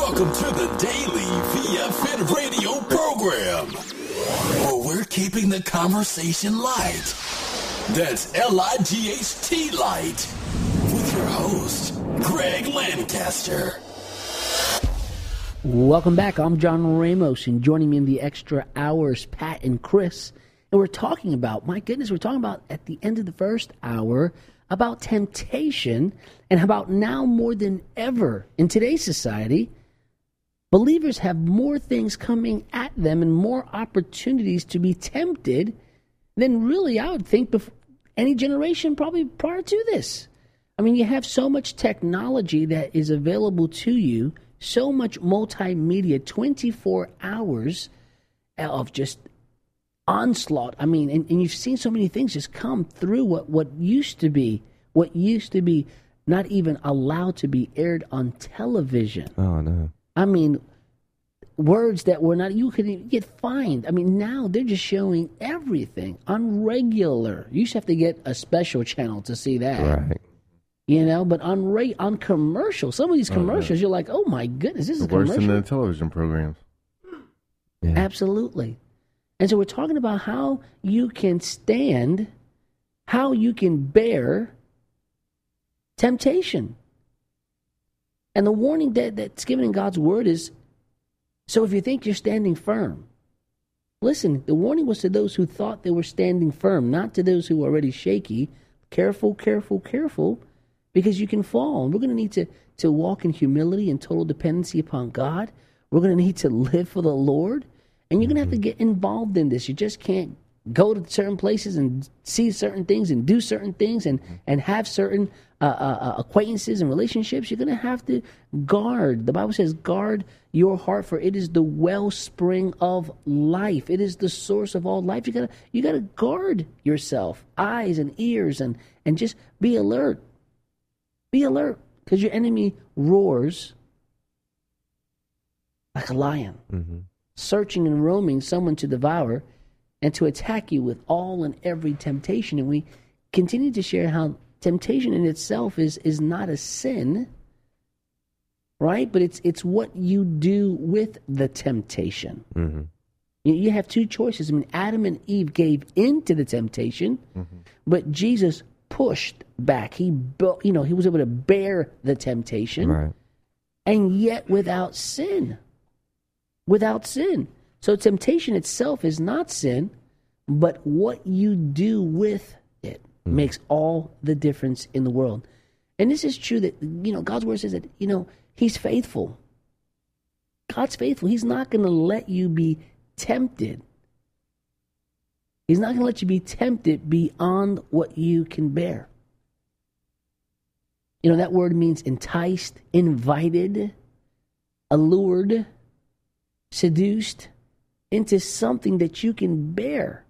Welcome to the Daily VFN radio program, where we're keeping the conversation light. That's L-I-G-H-T light. With your host, Greg Lancaster. Welcome back. I'm John Ramos, and joining me in the extra hours, Pat and Chris. And we're talking about, my goodness, we're talking about at the end of the first hour about temptation, and about now more than ever in today's society, believers have more things coming at them and more opportunities to be tempted than really, I would think, before any generation probably prior to this. I mean, you have so much technology that is available to you, so much multimedia, 24 hours of just onslaught. I mean, and you've seen so many things just come through what used to be not even allowed to be aired on television. Oh, no. I mean, words that were not, you could get fined. I mean, now they're just showing everything on regular. You used to have to get a special channel to see that. Right. You know, but on commercials, some of these commercials, you're like, oh my goodness, this is a worse commercial. than the television programs. Yeah. Absolutely. And so we're talking about how you can stand, how you can bear temptation. And the warning that's given in God's word is, so if you think you're standing firm, listen, the warning was to those who thought they were standing firm, not to those who were already shaky. Careful, careful, careful, because you can fall. And we're going to need to walk in humility and total dependency upon God. We're going to need to live for the Lord. And you're going to have to get involved in this. You just can't go to certain places and see certain things and do certain things and have certain acquaintances and relationships. You're going to have to guard. The Bible says, guard your heart, for it is the wellspring of life. It is the source of all life. You got to guard yourself, eyes and ears, and just be alert. Be alert, because your enemy roars like a lion. Mm-hmm. Searching and roaming someone to devour and to attack you with all and every temptation. And we continue to share how temptation in itself is not a sin, right? But it's what you do with the temptation. Mm-hmm. You have two choices. I mean, Adam and Eve gave into the temptation, but Jesus pushed back. He was able to bear the temptation, Right. and yet without sin. Without sin. So temptation itself is not sin, but what you do with it makes all the difference in the world. And this is true that, God's word says that, He's faithful. God's faithful. He's not going to let you be tempted. He's not going to let you be tempted beyond what you can bear. That word means enticed, invited, allured, seduced into something that you can bear.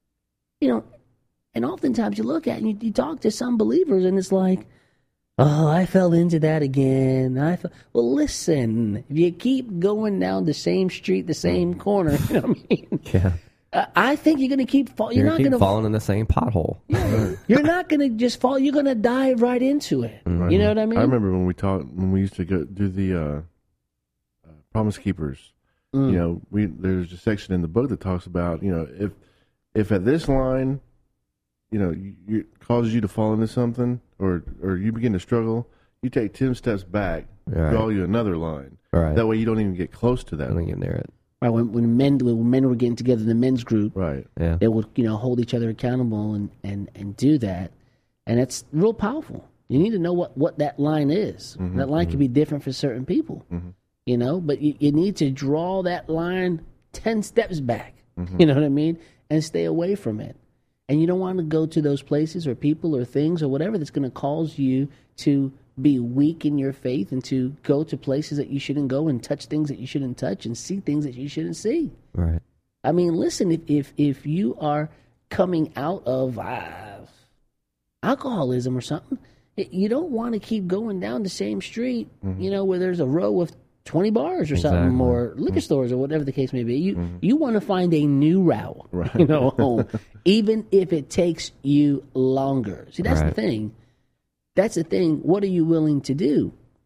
And oftentimes you look at it and you talk to some believers and it's like, oh, I fell into that again. Well, listen, if you keep going down the same street, the same corner, you know what I mean? Yeah. I think you're going to keep falling. You're not going to falling in the same pothole. You're not going to just fall. You're going to dive right into it. Right. You know what I mean? I remember when we used to go do the Promise Keepers. There's a section in the book that talks about, if at this line, you causes you to fall into something or you begin to struggle, you take 10 steps back, draw you another line. Right. That way you don't even get close to that. Don't get near it. Right, when men were getting together in the men's group, right? Yeah. They would hold each other accountable and do that, and it's real powerful. You need to know what that line is. Mm-hmm, that line can be different for certain people, but you need to draw that line 10 steps back. Mm-hmm. You know what I mean, and stay away from it. And you don't want to go to those places or people or things or whatever that's going to cause you to be weak in your faith and to go to places that you shouldn't go and touch things that you shouldn't touch and see things that you shouldn't see. Right. I mean, listen, if you are coming out of alcoholism or something, you don't want to keep going down the same street, where there's a row of 20 bars or something, or liquor stores or whatever the case may be. You want to find a new route, home, even if it takes you longer. See, that's the thing. That's the thing. What are you willing to do?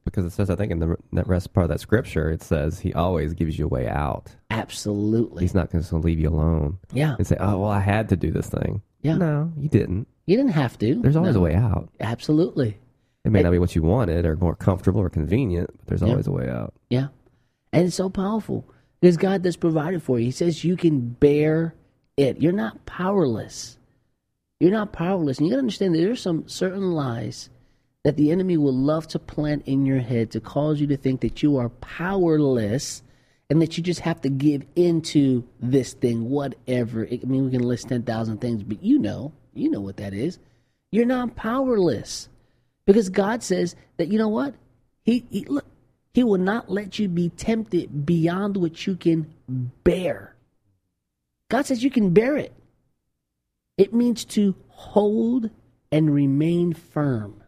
Because it says, I think in that rest part of that scripture, it says he always gives you a way out. Absolutely. He's not going to leave you alone. Yeah. And say, oh, well, I had to do this thing. Yeah. No, you didn't. You didn't have to. There's always a way out. Absolutely. It may not be what you wanted or more comfortable or convenient, but there's always a way out. Yeah. And it's so powerful because God does provide it for you. He says you can bear it. You're not powerless. You're not powerless. And you got to understand that there's some certain lies that the enemy will love to plant in your head to cause you to think that you are powerless and that you just have to give into this thing, whatever. I mean, we can list 10,000 things, but you know what that is. You're not powerless because God says that, you know what? He will not let you be tempted beyond what you can bear. God says you can bear it. It means to hold and remain firm.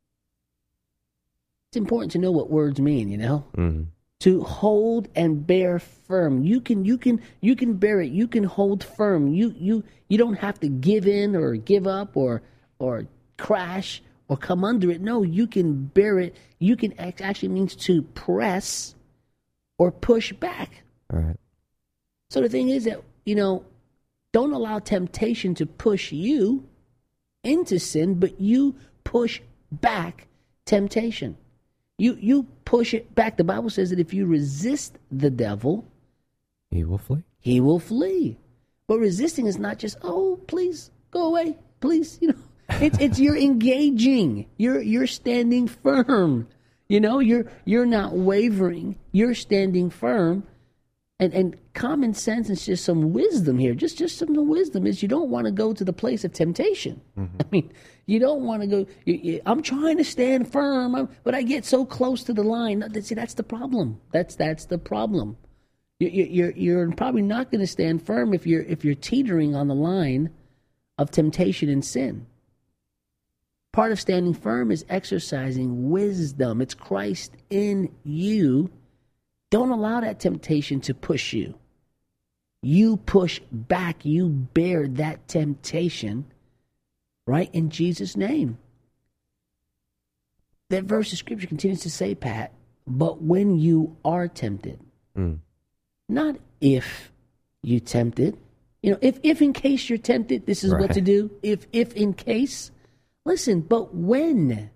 It's important to know what words mean, you know? Mm-hmm. To hold and bear firm. You can bear it. You can hold firm. You don't have to give in or give up or crash or come under it. No, you can bear it. You can actually means to press or push back. All right. So the thing is that, don't allow temptation to push you into sin, but you push back temptation. You push it back. The Bible says that if you resist the devil, he will flee. He will flee. But resisting is not just, oh, please go away, please. It's you're engaging. You're standing firm. You're not wavering. You're standing firm. And common sense and just some wisdom here, just some wisdom is you don't want to go to the place of temptation. Mm-hmm. I mean, you don't want to go, I'm trying to stand firm, but I get so close to the line. See, that's the problem. That's the problem. You're probably not going to stand firm if you're teetering on the line of temptation and sin. Part of standing firm is exercising wisdom. It's Christ in you. Don't allow that temptation to push you. You push back. You bear that temptation, right, in Jesus' name. That verse of Scripture continues to say, Pat, but when you are tempted, not if you tempted. If in case you're tempted, this is what to do. If in case, listen, but when.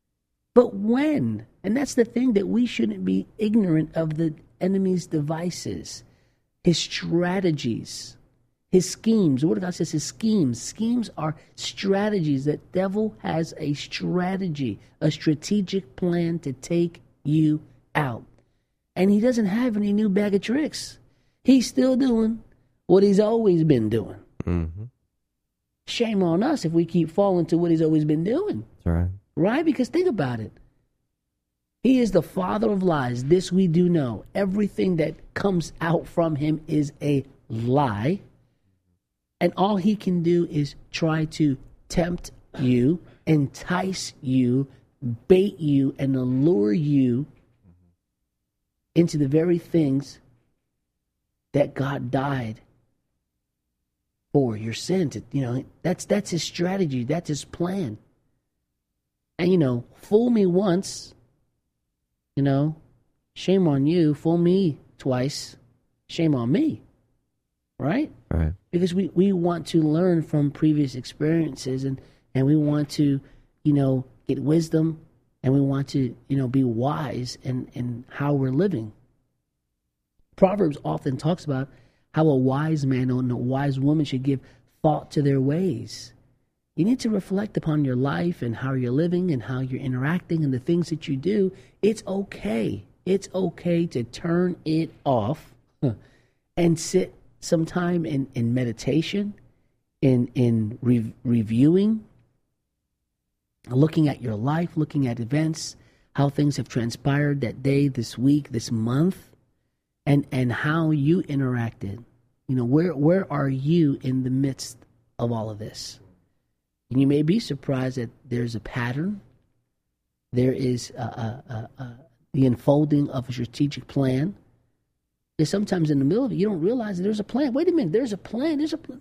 And that's the thing, that we shouldn't be ignorant of the enemy's devices, his strategies, his schemes. The Word of God says his schemes. Schemes are strategies. The devil has a strategy, a strategic plan to take you out. And he doesn't have any new bag of tricks. He's still doing what he's always been doing. Mm-hmm. Shame on us if we keep falling to what he's always been doing. That's right. Right? Because think about it. He is the father of lies. This we do know. Everything that comes out from him is a lie. And all he can do is try to tempt you, entice you, bait you, and allure you into the very things that God died for, your sin. That's his strategy. That's his plan. And, fool me once, shame on you. Fool me twice, shame on me. Right? Right. Because we want to learn from previous experiences and we want to, get wisdom and we want to, be wise in how we're living. Proverbs often talks about how a wise man and a wise woman should give thought to their ways. You need to reflect upon your life and how you're living and how you're interacting and the things that you do. It's okay. It's okay to turn it off and sit some time in meditation, in reviewing, looking at your life, looking at events, how things have transpired that day, this week, this month, and how you interacted. Where are you in the midst of all of this? And you may be surprised that there's a pattern. There is the unfolding of a strategic plan. Because sometimes in the middle of it, you don't realize that there's a plan. Wait a minute, there's a plan.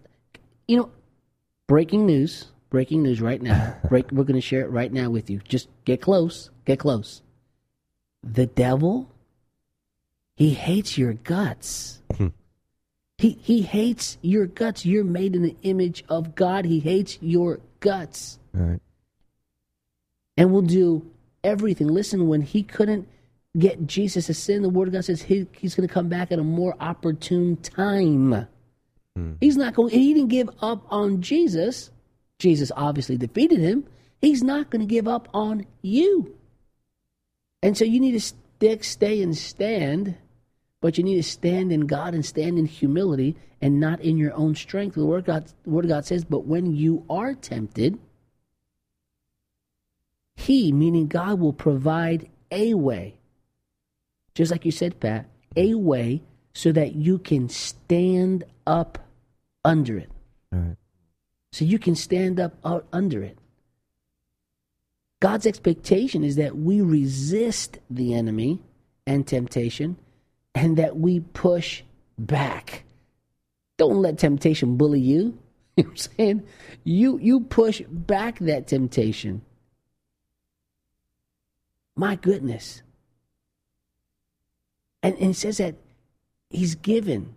Breaking news right now. We're going to share it right now with you. Just get close. The devil, he hates your guts. He hates your guts. You're made in the image of God. He hates your guts. Right. And will do everything. Listen, when he couldn't get Jesus to sin, the Word of God says he's going to come back at a more opportune time. He's not going. He didn't give up on Jesus. Jesus obviously defeated him. He's not going to give up on you. And so you need to stay and stand, but you need to stand in God and stand in humility and not in your own strength. The Word of God says, but when you are tempted, He, meaning God, will provide a way. Just like you said, Pat, a way so that you can stand up under it. All right. So you can stand up under it. God's expectation is that we resist the enemy and temptation and that we push back. Don't let temptation bully you. You know what I'm saying? You push back that temptation. My goodness. And it says that he's given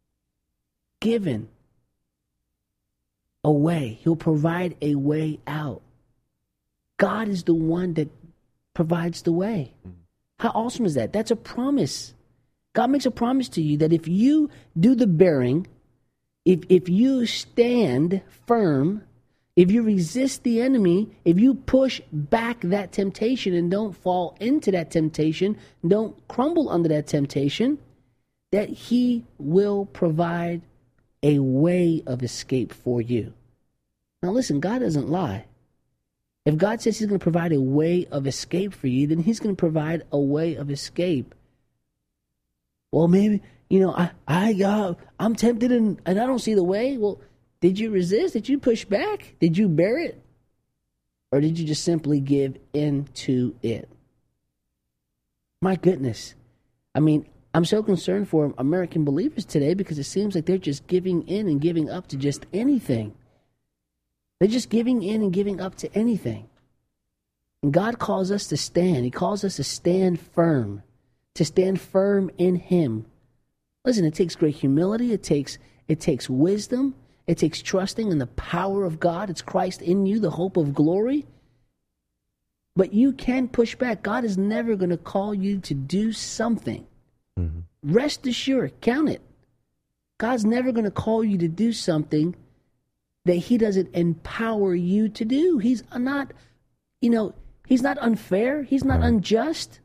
a way. He'll provide a way out. God is the one that provides the way. How awesome is that? That's a promise. God makes a promise to you that if you do the bearing, if you stand firm, if you resist the enemy, if you push back that temptation and don't fall into that temptation, don't crumble under that temptation, that he will provide a way of escape for you. Now listen, God doesn't lie. If God says he's going to provide a way of escape for you, then he's going to provide a way of escape. Well, maybe, I'm tempted and I don't see the way. Well, did you resist? Did you push back? Did you bear it? Or did you just simply give in to it? My goodness. I mean, I'm so concerned for American believers today because it seems like they're just giving in and giving up to just anything. They're just giving in and giving up to anything. And God calls us to stand. He calls us to stand firm in him. Listen, it takes great humility. It takes wisdom. It takes trusting in the power of God. It's Christ in you, the hope of glory. But you can push back. God is never going to call you to do something. Mm-hmm. Rest assured, count it. God's never going to call you to do something that he doesn't empower you to do. He's not, he's not unfair. He's not unjust.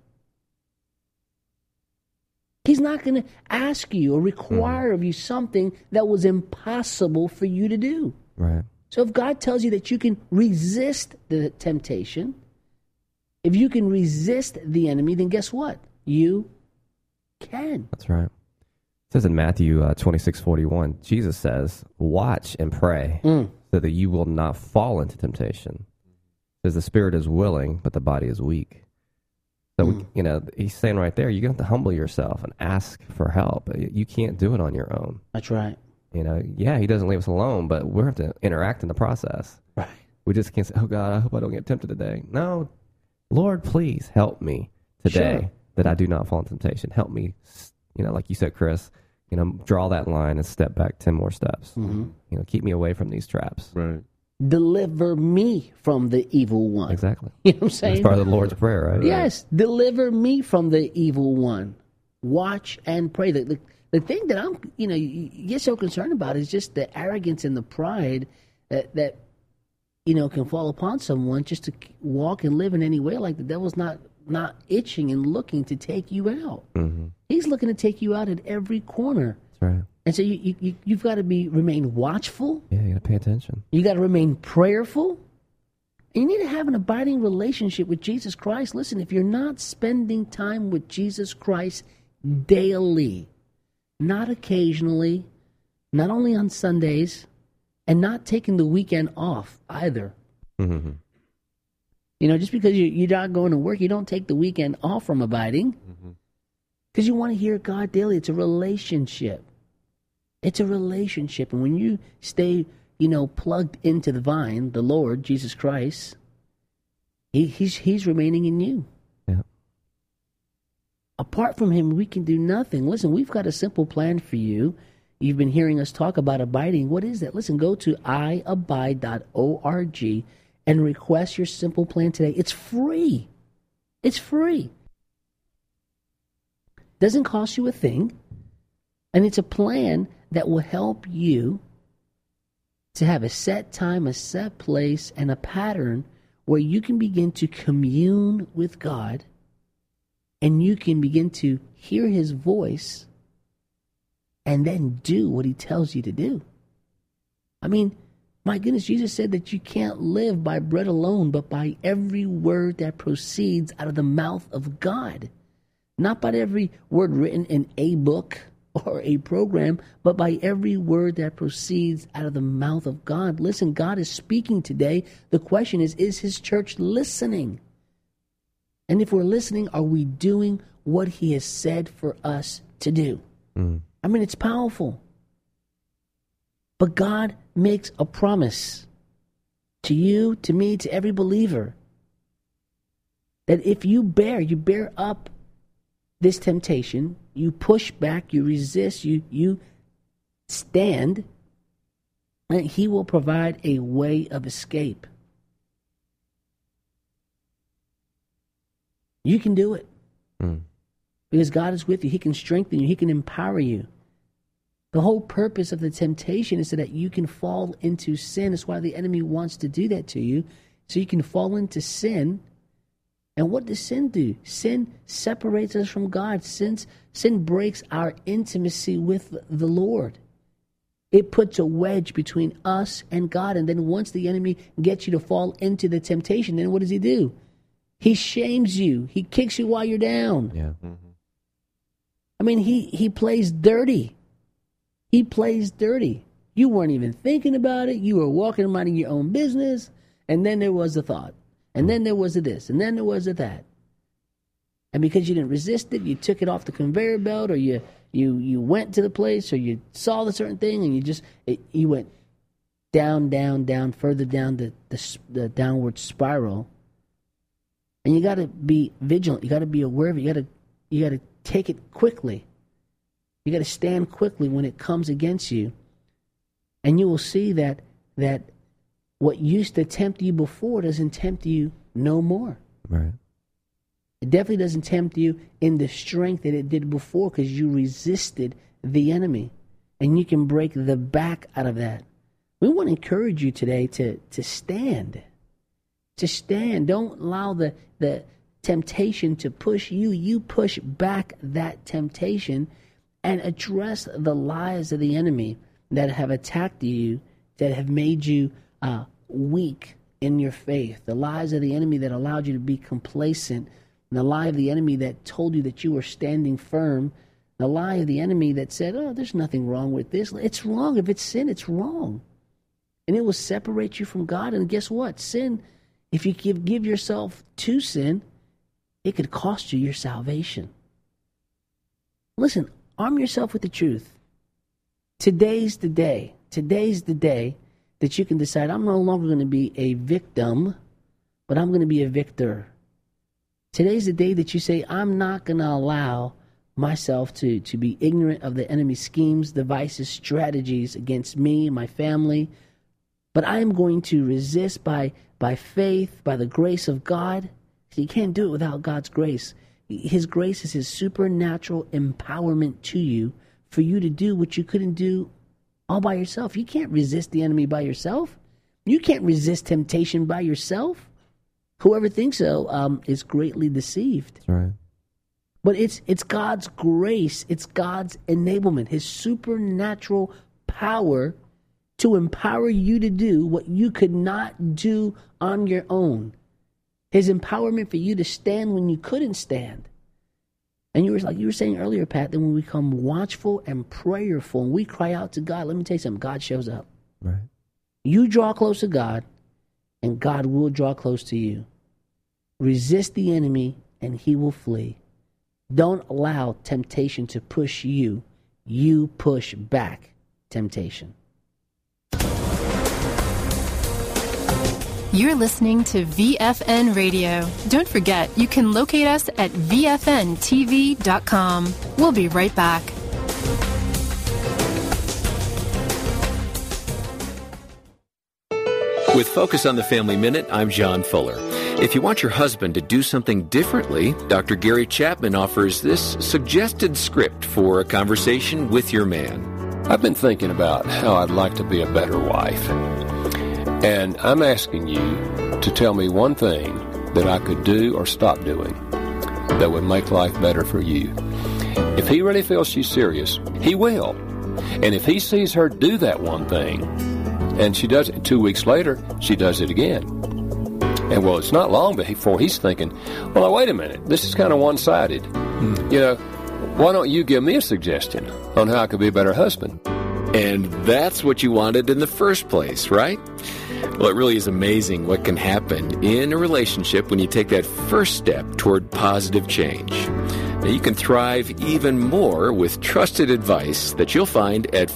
He's not going to ask you or require of you something that was impossible for you to do. Right. So if God tells you that you can resist the temptation, if you can resist the enemy, then guess what? You can. That's right. It says in Matthew 26:41, Jesus says, watch and pray so that you will not fall into temptation. It says the spirit is willing, but the body is weak. So, he's saying right there, you're going to have to humble yourself and ask for help. You can't do it on your own. That's right. He doesn't leave us alone, but we have to interact in the process. Right. We just can't say, oh, God, I hope I don't get tempted today. No, Lord, please help me today that I do not fall into temptation. Help me, like you said, Chris, draw that line and step back 10 more steps. Mm-hmm. Keep me away from these traps. Right. Deliver me from the evil one. Exactly. You know what I'm saying? That's part of the Lord's Prayer, right? Yes. Deliver me from the evil one. Watch and pray. The thing that I'm, you get so concerned about is just the arrogance and the pride that can fall upon someone just to walk and live in any way like the devil's not itching and looking to take you out. Mm-hmm. He's looking to take you out at every corner. That's right. And so you've got to remain watchful. Yeah, you got to pay attention. You got to remain prayerful. And you need to have an abiding relationship with Jesus Christ. Listen, if you're not spending time with Jesus Christ daily, not occasionally, not only on Sundays, and not taking the weekend off either. Mm-hmm. Just because you're not going to work, you don't take the weekend off from abiding. Because you want to hear God daily. It's a relationship. It's a relationship. And when you stay, plugged into the vine, the Lord, Jesus Christ, he's remaining in you. Yeah. Apart from him, we can do nothing. Listen, we've got a simple plan for you. You've been hearing us talk about abiding. What is that? Listen, go to iabide.org and request your simple plan today. It's free. It's free. Doesn't cost you a thing. And it's a plan that will help you to have a set time, a set place, and a pattern where you can begin to commune with God and you can begin to hear his voice and then do what he tells you to do. I mean, my goodness, Jesus said that you can't live by bread alone, but by every word that proceeds out of the mouth of God. Not by every word written in a book or a program, but by every word that proceeds out of the mouth of God. Listen, God is speaking today. The question is his church listening? And if we're listening, are we doing what he has said for us to do? I mean, it's powerful. But God makes a promise to you, to me, to every believer, that if you bear up this temptation, you push back, you resist, you stand, and he will provide a way of escape. You can do it. Because God is with you. He can strengthen you. He can empower you. The whole purpose of the temptation is so that you can fall into sin. That's why the enemy wants to do that to you. So you can fall into sin. And what does sin do? Sin separates us from God. Sin breaks our intimacy with the Lord. It puts a wedge between us and God. And then once the enemy gets you to fall into the temptation, then what does he do? He shames you. He kicks you while you're down. Yeah. I mean, he plays dirty. He plays dirty. You weren't even thinking about it. You were walking minding your own business. And then there was a thought. And then there was a this. And then there was a that. And because you didn't resist it, you took it off the conveyor belt, or you went to the place, or you saw the certain thing, and you went down, further down the downward spiral. And you got to be vigilant. You got to be aware of it. You got to take it quickly. You got to stand quickly when it comes against you. And you will see that what used to tempt you before doesn't tempt you no more. Right. It definitely doesn't tempt you in the strength that it did before, because you resisted the enemy. And you can break the back out of that. We want to encourage you today to stand. To stand. Don't allow the temptation to push you. You push back that temptation and address the lies of the enemy that have attacked you, that have made you weak in your faith. The lies of the enemy that allowed you to be complacent. And the lie of the enemy that told you that you were standing firm. The lie of the enemy that said, oh, there's nothing wrong with this. It's wrong. If it's sin, it's wrong. And it will separate you from God. And guess what? Sin, if you give yourself to sin, it could cost you your salvation. Listen, arm yourself with the truth. Today's the day. Today's the day that you can decide, I'm no longer going to be a victim, but I'm going to be a victor. Today's the day that you say, I'm not going to allow myself to be ignorant of the enemy's schemes, devices, strategies against me, my family, but I am going to resist by faith, by the grace of God. You can't do it without God's grace. His grace is his supernatural empowerment to you for you to do what you couldn't do all by yourself. You can't resist the enemy by yourself. You can't resist temptation by yourself. Whoever thinks so is greatly deceived. That's right. But it's God's grace. It's God's enablement, his supernatural power to empower you to do what you could not do on your own. His empowerment for you to stand when you couldn't stand. And you were saying earlier, Pat, that when we become watchful and prayerful and we cry out to God, let me tell you something, God shows up. Right. You draw close to God, and God will draw close to you. Resist the enemy, and he will flee. Don't allow temptation to push you. You push back temptation. You're listening to VFN Radio. Don't forget, you can locate us at VFNTV.com. We'll be right back. With Focus on the Family Minute, I'm John Fuller. If you want your husband to do something differently, Dr. Gary Chapman offers this suggested script for a conversation with your man. I've been thinking about how I'd like to be a better wife. And I'm asking you to tell me one thing that I could do or stop doing that would make life better for you. If he really feels she's serious, he will. And if he sees her do that one thing, and she does it, 2 weeks later, she does it again. And well, it's not long before he's thinking, well, now, wait a minute, this is kind of one-sided. You know, why don't you give me a suggestion on how I could be a better husband? And that's what you wanted in the first place, right? Well, it really is amazing what can happen in a relationship when you take that first step toward positive change. Now, you can thrive even more with trusted advice that you'll find at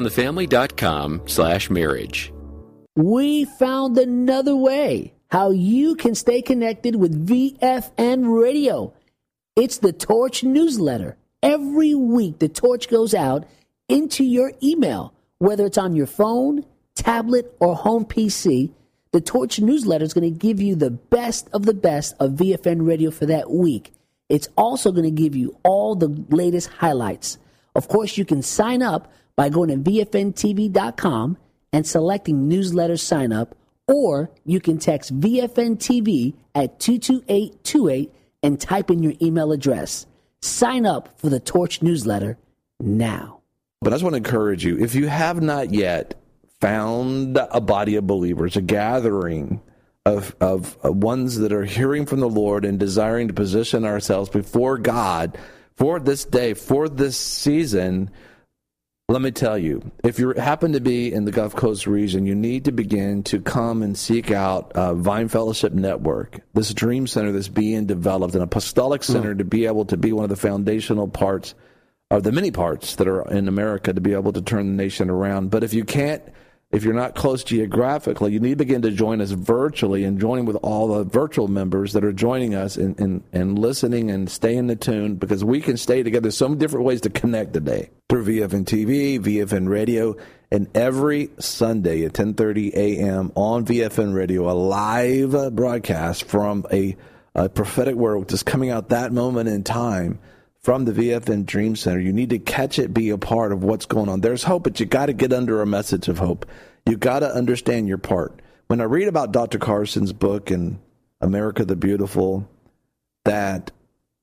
focusonthefamily.com/marriage. We found another way how you can stay connected with VFN Radio. It's the Torch newsletter. Every week, the Torch goes out into your email, whether it's on your phone, tablet, or home PC. The Torch newsletter is going to give you the best of VFN Radio for that week. It's also going to give you all the latest highlights. Of course, you can sign up by going to VFNTV.com and selecting newsletter sign up, or you can text VFN TV at 22828 and type in your email address. Sign up for the Torch newsletter now. But I just want to encourage you, if you have not yet found a body of believers, a gathering of ones that are hearing from the Lord and desiring to position ourselves before God for this day, for this season, let me tell you, if you happen to be in the Gulf Coast region, you need to begin to come and seek out Vine Fellowship Network, this dream center that's being developed, an apostolic center to be able to be one of the foundational parts of the many parts that are in America to be able to turn the nation around. But if you're not close geographically, you need to begin to join us virtually and join with all the virtual members that are joining us and listening and staying in tune, because we can stay together. There's so many different ways to connect today through VFN TV, VFN Radio, and every Sunday at 10:30 a.m. on VFN Radio, a live broadcast from a prophetic word which is coming out that moment in time from the VFN Dream Center. You need to catch it, be a part of what's going on. There's hope, but you got to get under a message of hope. You got to understand your part. When I read about Dr. Carson's book in America the Beautiful, that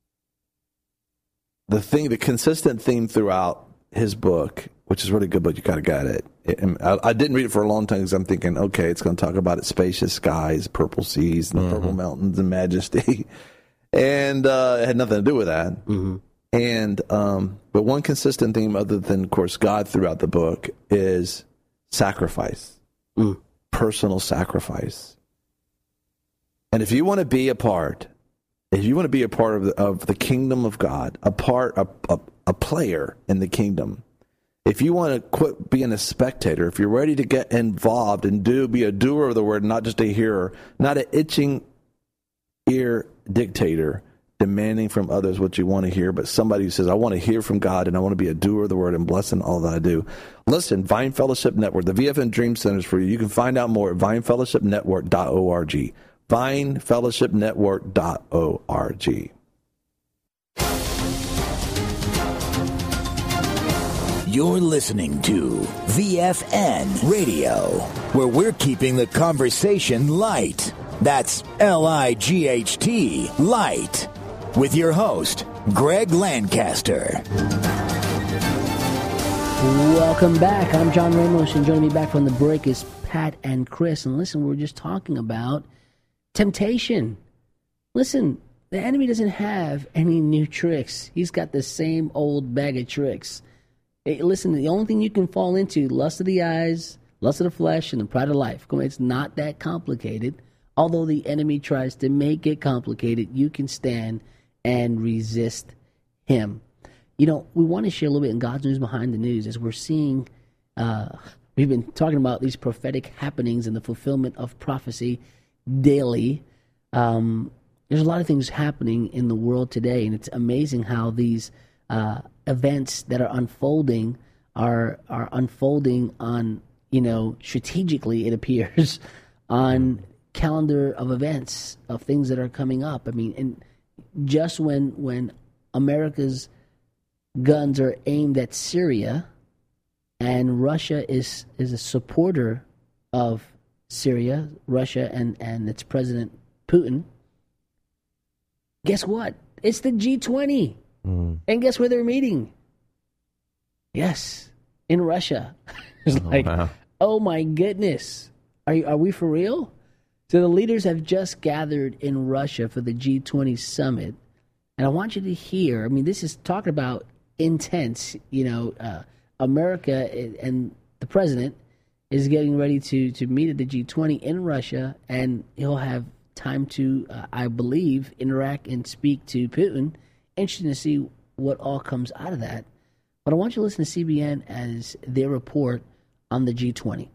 the consistent theme throughout his book, which is a really good book, you got to get it. I didn't read it for a long time because I'm thinking, okay, it's going to talk about its spacious skies, purple seas, and purple mountains and majesty. And it had nothing to do with that. Mm-hmm. And but one consistent theme, other than, of course, God throughout the book, is sacrifice, personal sacrifice. And if you want to be a part, of the kingdom of God, a player in the kingdom, if you want to quit being a spectator, if you're ready to get involved and be a doer of the word, not just a hearer, not an itching ear dictator demanding from others what you want to hear, but somebody who says, I want to hear from God and I want to be a doer of the word and blessing all that I do. Listen, Vine Fellowship Network, the VFN Dream Centers for you. You can find out more at vinefellowshipnetwork.org. vinefellowshipnetwork.org. You're listening to VFN Radio, where we're keeping the conversation light. That's L-I-G-H-T, light. With your host, Greg Lancaster. Welcome back. I'm John Ramos, and joining me back from the break is Pat and Chris. And listen, we're just talking about temptation. Listen, the enemy doesn't have any new tricks. He's got the same old bag of tricks. Hey, listen, the only thing you can fall into, lust of the eyes, lust of the flesh, and the pride of life. It's not that complicated. Although the enemy tries to make it complicated, you can stand and resist him. You know, we want to share a little bit in God's News Behind the News as we're seeing, we've been talking about these prophetic happenings and the fulfillment of prophecy. daily. There's a lot of things happening in the world today, and it's amazing how these events that are unfolding are unfolding on, strategically, it appears, on calendar of events, of things that are coming up. I mean, and just when America's guns are aimed at Syria, and Russia is a supporter of Syria, Russia and its President Putin, guess what? It's the G20. And guess where they're meeting? Yes, in Russia. It's wow. Oh my goodness. Are we for real? So the leaders have just gathered in Russia for the G20 summit. And I want you to hear, this is talking about intense, America and the president is getting ready to meet at the G20 in Russia, and he'll have time to, I believe, interact and speak to Putin. Interesting to see what all comes out of that. But I want you to listen to CBN as they report on the G20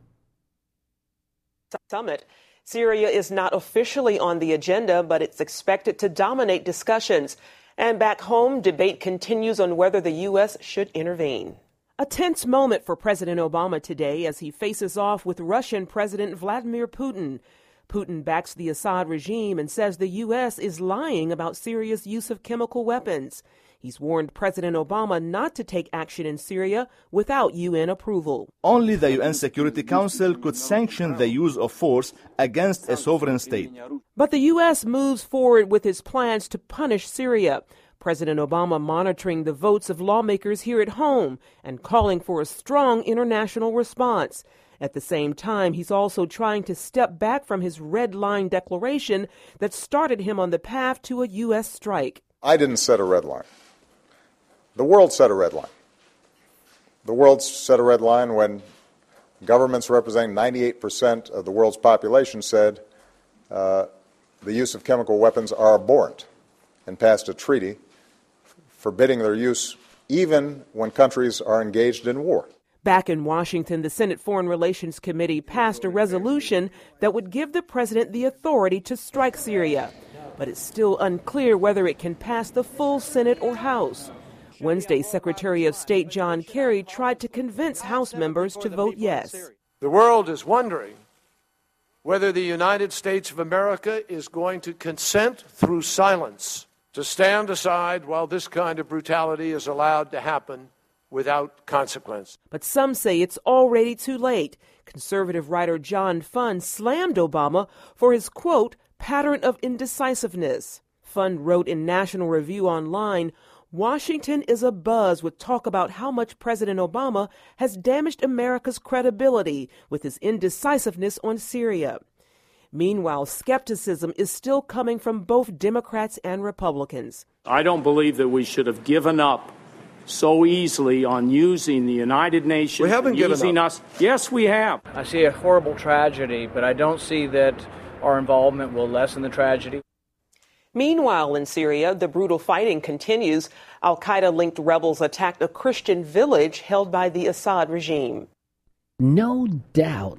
summit. Syria is not officially on the agenda, but it's expected to dominate discussions. And back home, debate continues on whether the U.S. should intervene. A tense moment for President Obama today as he faces off with Russian President Vladimir Putin. Putin backs the Assad regime and says the U.S. is lying about Syria's use of chemical weapons. He's warned President Obama not to take action in Syria without UN approval. Only the UN Security Council could sanction the use of force against a sovereign state. But the U.S. moves forward with its plans to punish Syria. President Obama monitoring the votes of lawmakers here at home and calling for a strong international response. At the same time, he's also trying to step back from his red line declaration that started him on the path to a U.S. strike. I didn't set a red line. The world set a red line. The world set a red line when governments representing 98% of the world's population said the use of chemical weapons are abhorrent and passed a treaty forbidding their use even when countries are engaged in war. Back in Washington, the Senate Foreign Relations Committee passed a resolution that would give the president the authority to strike Syria. But it's still unclear whether it can pass the full Senate or House. Wednesday, Secretary of State John Kerry tried to convince House members to vote yes. The world is wondering whether the United States of America is going to consent through silence to stand aside while this kind of brutality is allowed to happen without consequence. But some say it's already too late. Conservative writer John Fund slammed Obama for his, quote, pattern of indecisiveness. Fund wrote in National Review Online, Washington is abuzz with talk about how much President Obama has damaged America's credibility with his indecisiveness on Syria. Meanwhile, skepticism is still coming from both Democrats and Republicans. I don't believe that we should have given up so easily on using the United Nations. We haven't given up. Us. Yes, we have. I see a horrible tragedy, but I don't see that our involvement will lessen the tragedy. Meanwhile, in Syria, the brutal fighting continues. Al-Qaeda-linked rebels attacked a Christian village held by the Assad regime. No doubt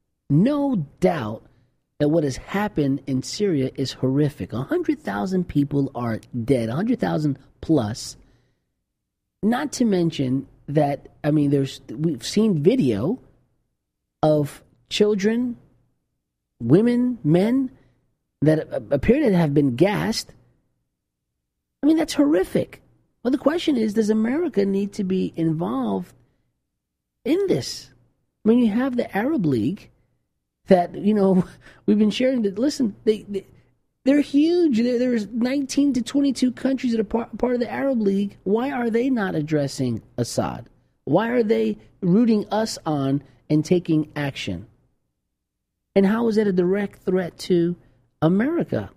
that what has happened in Syria is horrific. 100,000 people are dead, 100,000 plus. Not to mention that, we've seen video of children, women, men that appear to have been gassed. That's horrific. Well, the question is, does America need to be involved in this? You have the Arab League that, we've been sharing that, listen, they're huge. There's 19 to 22 countries that are part of the Arab League. Why are they not addressing Assad? Why are they rooting us on and taking action? And how is that a direct threat to America?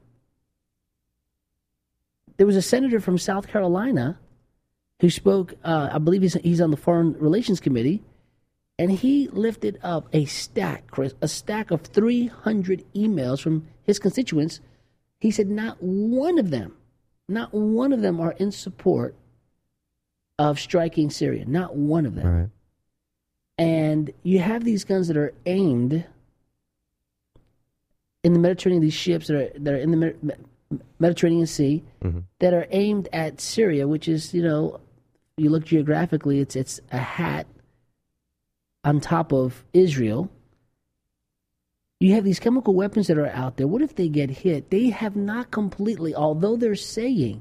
There was a senator from South Carolina who spoke, I believe he's on the Foreign Relations Committee, and he lifted up a stack of 300 emails from his constituents. He said not one of them are in support of striking Syria. Not one of them. Right. And you have these guns that are aimed in the Mediterranean, these ships that are in the Mediterranean Sea that are aimed at Syria, which is, you know, you look geographically, it's a hat on top of Israel. You have these chemical weapons that are out there. What if they get hit? They have not completely, although they're saying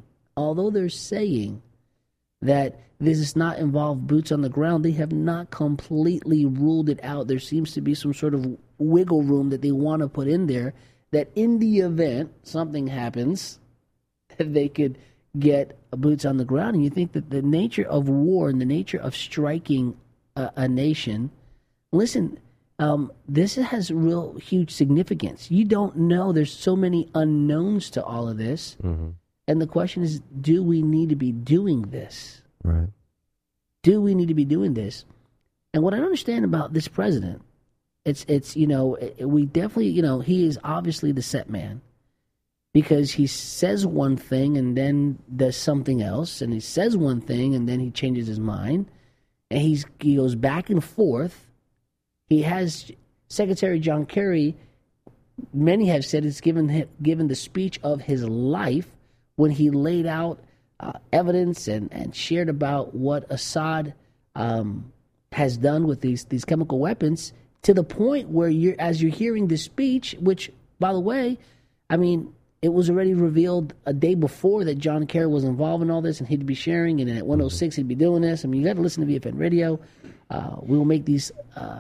that this does not involve boots on the ground, they have not completely ruled it out. There seems to be some sort of wiggle room that they want to put in there, that in the event something happens, that they could get boots on the ground. And you think that the nature of war and the nature of striking a nation, listen, this has real huge significance. You don't know. There's so many unknowns to all of this. And the question is, do we need to be doing this? Right. Do we need to be doing this? And what I understand about this president, it's you know, we definitely, you know, he is obviously the set man, because he says one thing and then does something else, and he says one thing and then he changes his mind, and he goes back and forth. He has Secretary John Kerry, many have said it's given the speech of his life when he laid out evidence and shared about what Assad has done with these chemical weapons, to the point where as you're hearing this speech, which, by the way, I mean, it was already revealed a day before that John Kerry was involved in all this, and he'd be sharing, and at 106 he'd be doing this. I mean, you got to listen to VFN Radio. We will make these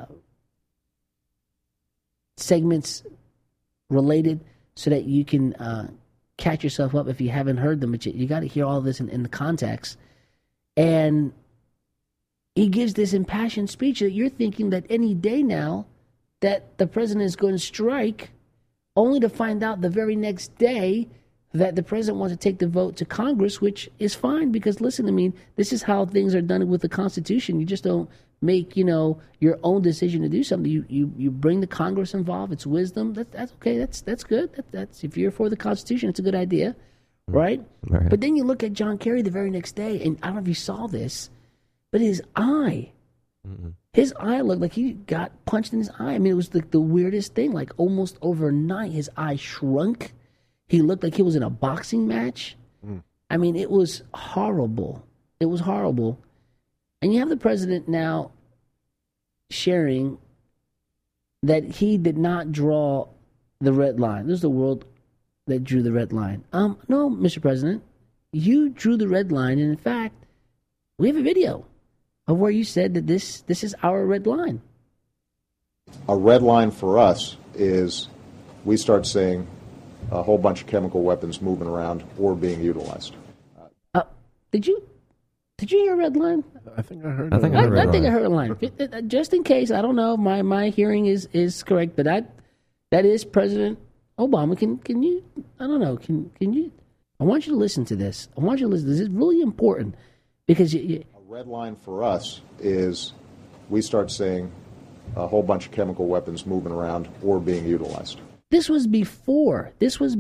segments related so that you can catch yourself up if you haven't heard them. But you got to hear all this in the context. And he gives this impassioned speech that you're thinking that any day now that the president is going to strike, only to find out the very next day that the president wants to take the vote to Congress, which is fine, because, listen, I mean, this is how things are done with the Constitution. You just don't make, you know, your own decision to do something. You bring the Congress involved. It's wisdom. That's okay. That's good. That's if you're for the Constitution, it's a good idea, right? But then you look at John Kerry the very next day, and I don't know if you saw this, but his eye looked like he got punched in his eye. I mean, it was the weirdest thing. Like, almost overnight, his eye shrunk. He looked like he was in a boxing match. I mean, it was horrible. It was horrible. And you have the president now sharing that he did not draw the red line. This is the world that drew the red line. No, Mr. President, you drew the red line. And in fact, we have a video of where you said that this is our red line. A red line for us is we start seeing a whole bunch of chemical weapons moving around or being utilized. Did you hear a red line? I think I heard. I think I heard a line. Just in case, I don't know if my hearing is correct, but that is President Obama. Can you? I don't know. Can you? I want you to listen to this. This is really important, because a red line for us is we start seeing a whole bunch of chemical weapons moving around or being utilized. This was before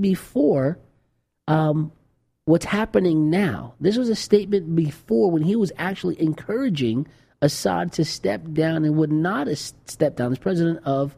what's happening now. This was a statement before, when he was actually encouraging Assad to step down, and would not step down as president of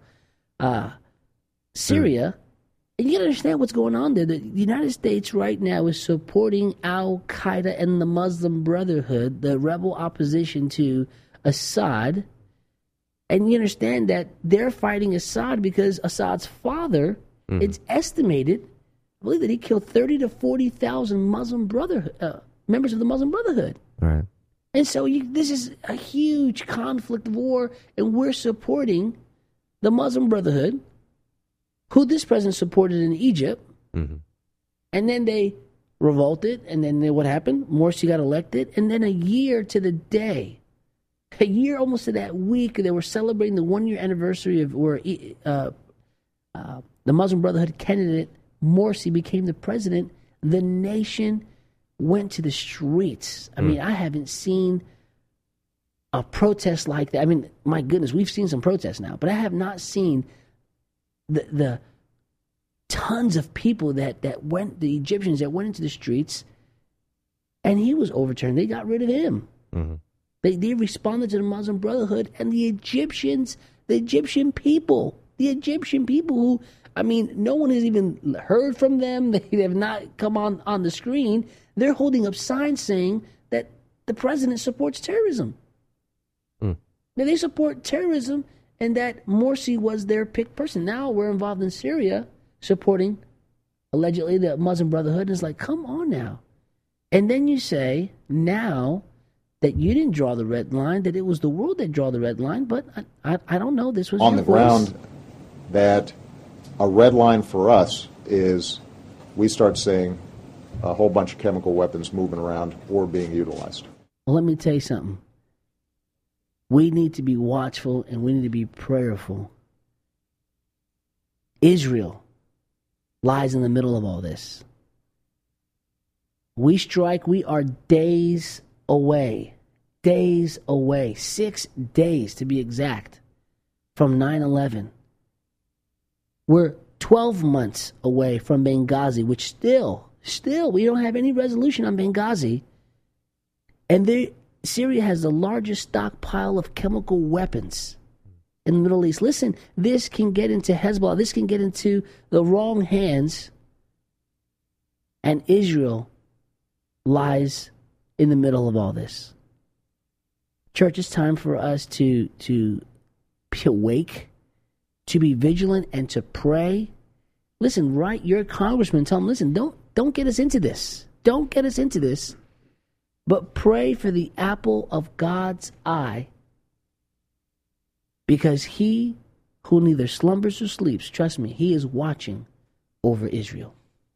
Syria. And you got to understand what's going on there. The United States right now is supporting Al-Qaeda and the Muslim Brotherhood, the rebel opposition to Assad. And you understand that they're fighting Assad because Assad's father, it's estimated, I believe, that he killed 30,000 to 40,000 Muslim Brotherhood members of the Muslim Brotherhood. Right. And so this is a huge conflict of war, and we're supporting the Muslim Brotherhood, who this president supported in Egypt. And then they revolted, and then what happened? Morsi got elected, and then a year to the day, almost to that week, they were celebrating the 1-year anniversary of where the Muslim Brotherhood candidate Morsi became the president. The nation went to the streets. I mean, I haven't seen a protest like that. I mean, my goodness, we've seen some protests now, but I have not seen the tons of people the Egyptians that went into the streets, and he was overturned. They got rid of him. They responded to the Muslim Brotherhood and the Egyptian people who, I mean, no one has even heard from them. They have not come on the screen. They're holding up signs saying that the president supports terrorism. Now, they support terrorism and that Morsi was their picked person. Now we're involved in Syria supporting, allegedly, the Muslim Brotherhood. And it's like, come on now. And then you say, now that you didn't draw the red line, that it was the world that drew the red line, but I don't know. This was on your the ground that a red line for us is we start seeing a whole bunch of chemical weapons moving around or being utilized. Well, let me tell you something. We need to be watchful and we need to be prayerful. Israel lies in the middle of all this. We strike, we are days away, 6 days to be exact, from 9/11. We're 12 months away from Benghazi, which still, we don't have any resolution on Benghazi. And Syria has the largest stockpile of chemical weapons in the Middle East. Listen, this can get into Hezbollah. This can get into the wrong hands. And Israel lies in the middle of all this. Church, it's time for us to be awake, to be vigilant, and to pray. Listen, write your congressman. Tell him, listen, don't get us into this. Don't get us into this. But pray for the apple of God's eye, because he who neither slumbers or sleeps, trust me, he is watching over Israel.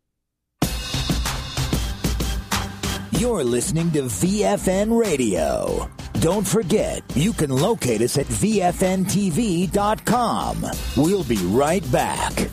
You're listening to VFN Radio. Don't forget, you can locate us at VFNTV.com. We'll be right back.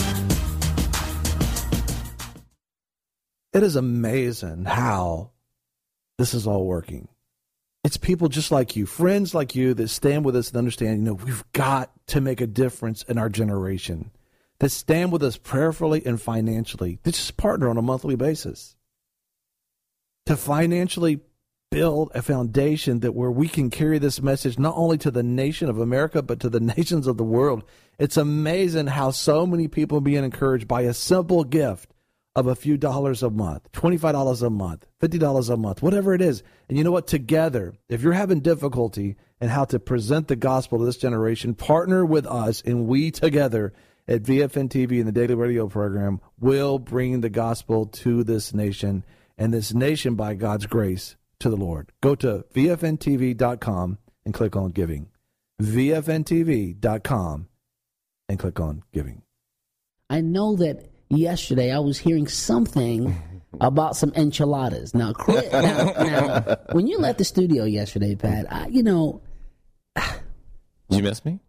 It is amazing how this is all working. It's people just like you, friends like you, that stand with us and understand, we've got to make a difference in our generation, that stand with us prayerfully and financially, that just partner on a monthly basis to financially build a foundation that where we can carry this message not only to the nation of America, but to the nations of the world. It's amazing how so many people are being encouraged by a simple gift of a few dollars a month, $25 a month, $50 a month, whatever it is. And you know what? Together, if you're having difficulty in how to present the gospel to this generation, partner with us, and we together at VFN TV and the Daily Radio program will bring the gospel to this nation, and this nation, by God's grace, to the Lord. Go to VFNTV.com and click on giving. VFNTV.com and click on giving. I know that yesterday I was hearing something about some enchiladas. Now, when you left the studio yesterday, Pat, Did you miss me?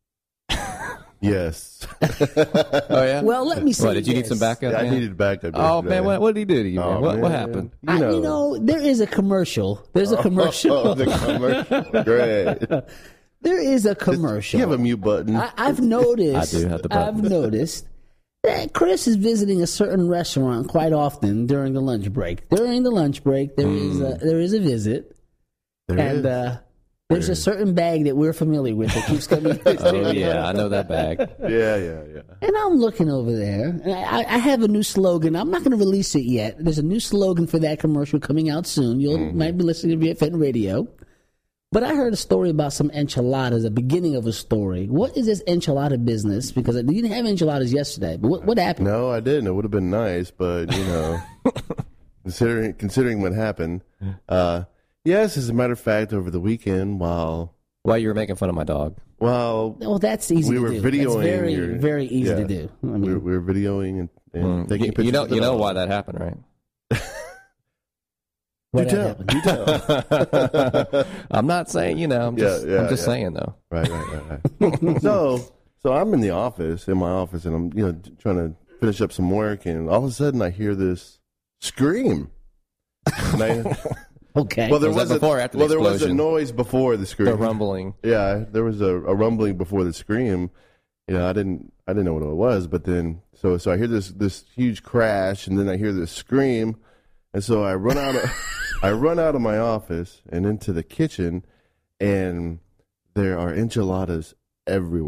Yes. Oh, yeah? Well, let me say Did you need some backup? Yeah, I needed backup. Oh, man, what did he do to you, man? What happened? There is a commercial. There's a commercial. The commercial. Great. There is a commercial. You have a mute button. I've noticed. I do have the button. I've noticed that Chris is visiting a certain restaurant quite often during the lunch break. During the lunch break, there is a visit. There's a certain bag that we're familiar with that keeps coming. Oh, yeah, I know that bag. Yeah. And I'm looking over there, and I have a new slogan. I'm not going to release it yet. There's a new slogan for that commercial coming out soon. You might be listening to VFN Radio. But I heard a story about some enchiladas, a beginning of a story. What is this enchilada business? Because you didn't have enchiladas yesterday. But what happened? No, I didn't. It would have been nice, but, considering what happened. Yes, as a matter of fact, over the weekend, while you were making fun of my dog. Well, that's easy to do. We were videoing. That's very, very easy to do. I mean, we were videoing and taking pictures. You know why that happened, right? You tell. I'm not saying, I'm just saying, though. Right. So I'm in the office, and I'm, trying to finish up some work, and all of a sudden I hear this scream. Okay. Well, there was before or after the explosion? There was a noise before the scream. The rumbling. Yeah, there was a rumbling before the scream. I didn't know what it was, but then so I hear this huge crash, and then I hear this scream, and so I run out of my office and into the kitchen, and there are enchiladas everywhere.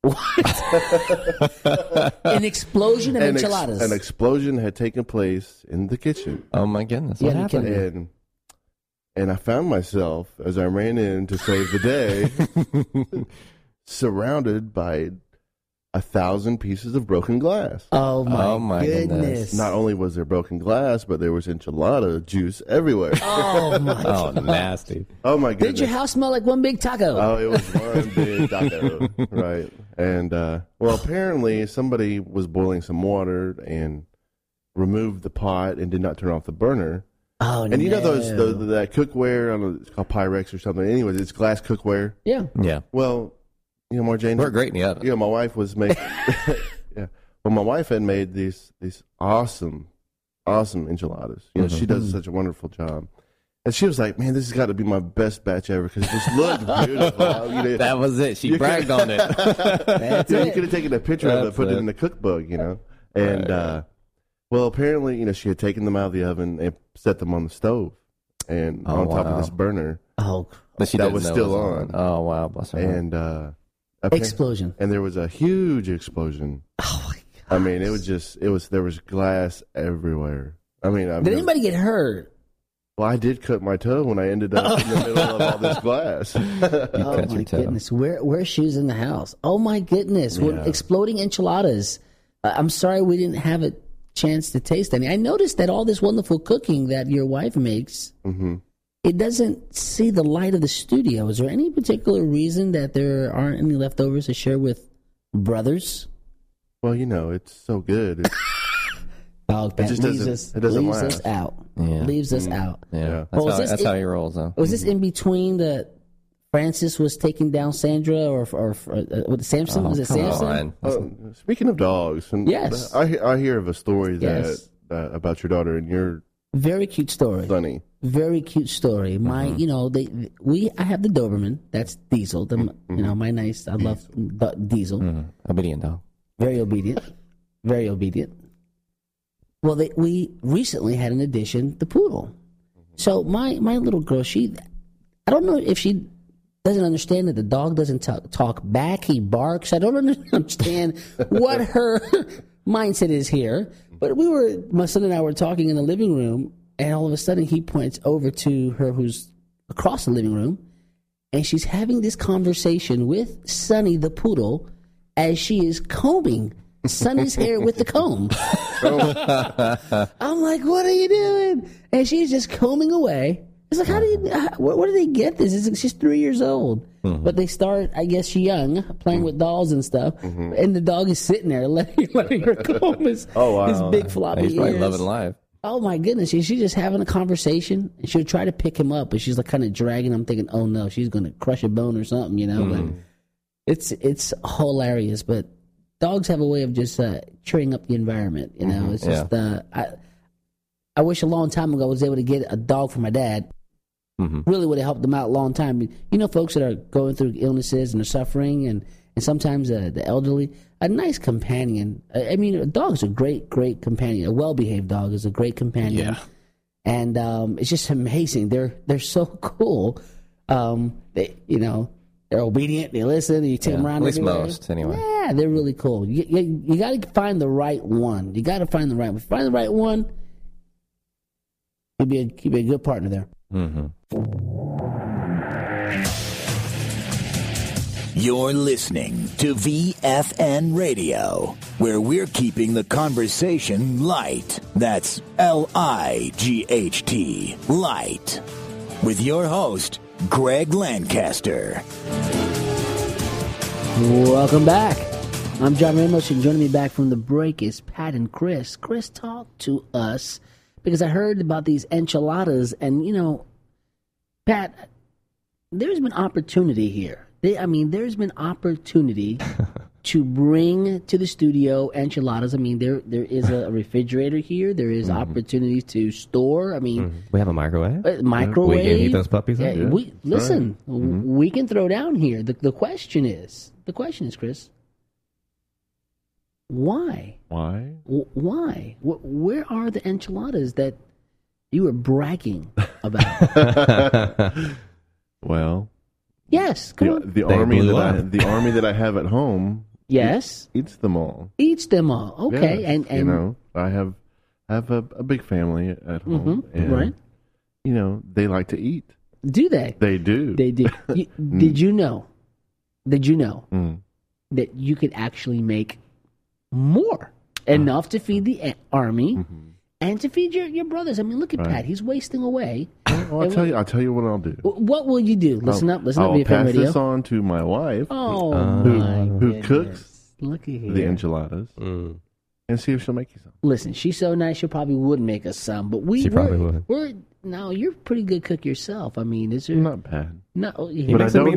An explosion of enchiladas. An explosion had taken place in the kitchen. Oh my goodness! What happened? And I found myself as I ran in to save the day, surrounded by 1,000 pieces of broken glass. Oh my goodness! Not only was there broken glass, but there was enchilada juice everywhere. Oh my! Oh, nasty! Oh my goodness! Did your house smell like one big taco? Oh, it was one big taco, right? And well, apparently somebody was boiling some water and removed the pot and did not turn off the burner. Oh, and you know that cookware? I don't know, it's called Pyrex or something. Anyways, it's glass cookware. Yeah. Well, you know, Marjane, we're great in the oven. Yeah, my wife was making. Yeah, well, my wife had made these awesome enchiladas. You know, she does such a wonderful job. And she was like, "Man, this has got to be my best batch ever because it just looked beautiful." You know, that was it. She bragged on it. You could have taken a picture of it, put it in the cookbook, you know. And well, apparently, you know, she had taken them out of the oven and set them on the stove, and on top of this burner. Oh, that was still on. Oh wow, bless her. And explosion. And there was a huge explosion. Oh my God! I mean, there was glass everywhere. I mean, did anybody get hurt? Well, I did cut my toe when I ended up in the middle of all this glass. Oh my goodness! Where's shoes in the house? Oh my goodness! Yeah. We're exploding enchiladas. I'm sorry we didn't have a chance to taste any. I noticed that all this wonderful cooking that your wife makes, it doesn't see the light of the studio. Is there any particular reason that there aren't any leftovers to share with brothers? Well, you know, it's so good. It just leaves us out. Yeah. Leaves us out. Yeah, that's how he rolls, though. Was this in between the Francis was taking down Sandra or Samson? Was it Samson? Speaking of dogs, and yes, I hear of a story that about your daughter and your very cute story. Sonny. Very cute story. My, you know, I have the Doberman. That's Diesel. You know, my nice. I love Diesel. Obedient dog. Very obedient. Very obedient. Well, we recently had an addition, the poodle. So my little girl, I don't know if she doesn't understand that the dog doesn't talk back. He barks. I don't understand what her mindset is here. But my son and I were talking in the living room, and all of a sudden he points over to her who's across the living room, and she's having this conversation with Sonny the poodle as she is combing Sonny's hair with the comb. I'm like, what are you doing? And she's just combing away. It's like, where do they get this? She's 3 years old. But they start, I guess, young, playing with dolls and stuff. And the dog is sitting there letting her comb his big floppy He's probably ears. loving life. Oh, my goodness. She's just having a conversation. And she'll try to pick him up, but she's like kind of dragging him, thinking, oh, no, she's going to crush a bone or something, you know. But it's hilarious. But dogs have a way of just cheering up the environment, you know. It's just I wish a long time ago I was able to get a dog for my dad. Really would have helped them out a long time. You know, folks that are going through illnesses and are suffering, and sometimes the elderly, a nice companion. I mean, a dog is a great companion. A well-behaved dog is a great companion. Yeah. And it's just amazing. They're so cool. They're obedient. They listen. You take them around. At least everywhere. most, anyway. Yeah, they're really cool. You got to find the right one. You got to find the right one. If you find the right one, he'd be a good partner there. You're listening to VFN Radio, where we're keeping the conversation light. That's LIGHT, light. With your host, Greg Lancaster. Welcome back. I'm John Ramos, and joining me back from the break is Pat and Chris. Chris, talk to us, because I heard about these enchiladas, and, you know, Pat, there's been opportunity here. There's been opportunity to bring to the studio enchiladas. I mean, there is a refrigerator here. There is opportunity to store. I mean, we have a microwave. Microwave. We can heat those puppies up. Yeah. We can throw down here. The question is, Chris, why? Why? Why? Where are the enchiladas that you were bragging about? Well, yes, the army that I have at home Yes. Eats them all. Eats them all. Okay. Yes. And you know, I have a big family at home, and right. you know, they like to eat. Do they? They do. They do. Did you know? Did you know that you could actually make more, enough to feed the army and to feed your brothers? I mean, look at Pat; he's wasting away. Well, I'll tell you what I'll do. What will you do? Listen up, I'll VFN pass Radio. this on to my wife, my who cooks Look at here. the enchiladas, and see if she'll make you some. Listen, she's so nice; she probably would make us some. But She probably would. We're now. You're a pretty good cook yourself. I mean, is there Not bad. No, But I don't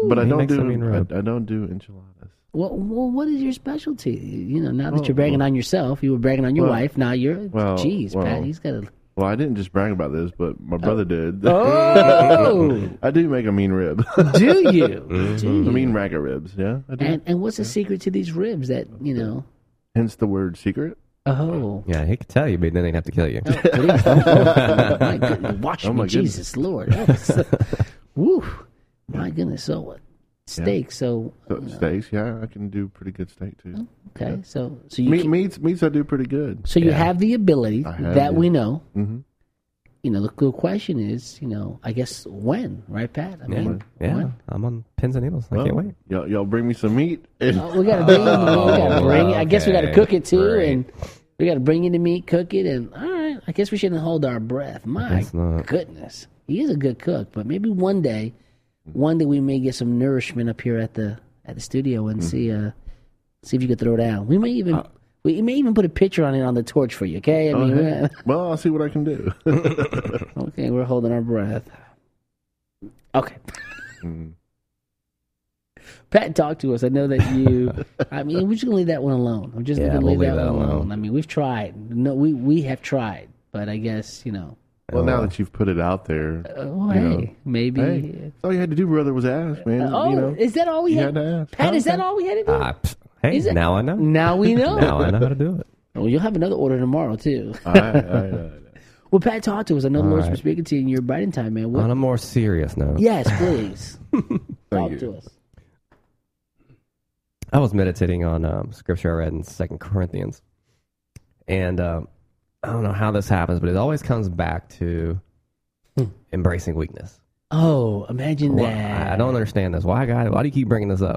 do enchiladas. Well, what is your specialty? You know, now that you're bragging on yourself, you were bragging on your wife. Now you're, Pat, he's got a. Well, I didn't just brag about this, but my brother did. Oh! I do make a mean rib. Do you? Do The you? mean rack of ribs, yeah. I do. And what's the secret to these ribs that, you know? Hence the word secret. Oh. Yeah, he could tell you, but then he'd have to kill you. Please. Oh, my goodness. Watch me, goodness. Jesus, Lord. Woo. My goodness. So, steak, so steaks, yeah, I can do pretty good steak too. Okay, so you meats I do pretty good. So you have the ability that we know. Mm-hmm. You know, the question is, you know, I guess when, right, Pat? I mean, when? I'm on pins and needles. I can't wait. Y'all bring me some meat. We got to bring it. I guess we got to cook it too, and we got to bring in the meat, cook it, and all right. I guess we shouldn't hold our breath. My goodness, he is a good cook, but maybe one day we may get some nourishment up here at the studio and see if you could throw down. We may even put a picture on it on the torch for you. Okay, I mean, well, I'll see what I can do. Okay, we're holding our breath. Okay. Pat, talk to us. I know that you. I mean, we're just gonna leave that one alone. I'm just gonna leave that one alone. I mean, we've tried. No, we have tried, but I guess you know. Well, now that you've put it out there, maybe. Hey, all you had to do, brother, was ask, man. You know, is that all we had to ask? Pat, is that all we had to do? Hey, now I know. Now we know. Now I know how to do it. Well, you'll have another order tomorrow too. Well, Pat, talk to us. I know the Lord's been speaking to you in your Biden time, man. On a more serious note. Yes, please. Talk to us. I was meditating on scripture I read in 2 Corinthians. And I don't know how this happens, but it always comes back to embracing weakness. Oh, imagine that. I don't understand this. Why, God? Why do you keep bringing this up?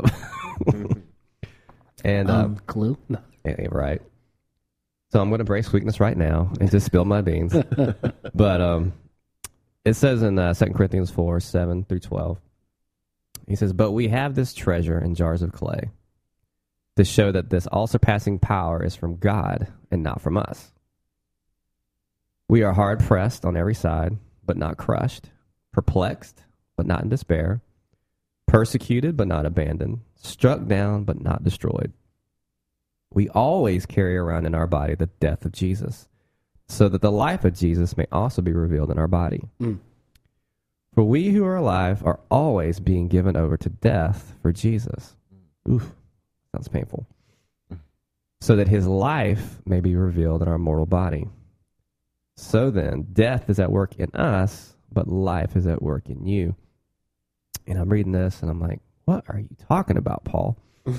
And clue? No. Yeah, right. So I'm going to embrace weakness right now and just spill my beans. But it says in 2 Corinthians 4, 7 through 12, he says, "But we have this treasure in jars of clay to show that this all-surpassing power is from God and not from us. We are hard-pressed on every side, but not crushed, perplexed, but not in despair, persecuted, but not abandoned, struck down, but not destroyed. We always carry around in our body the death of Jesus, so that the life of Jesus may also be revealed in our body. For we who are alive are always being given over to death for Jesus." Oof, sounds painful. "So that his life may be revealed in our mortal body. So then, death is at work in us, but life is at work in you." And I'm reading this, and I'm like, what are you talking about, Paul?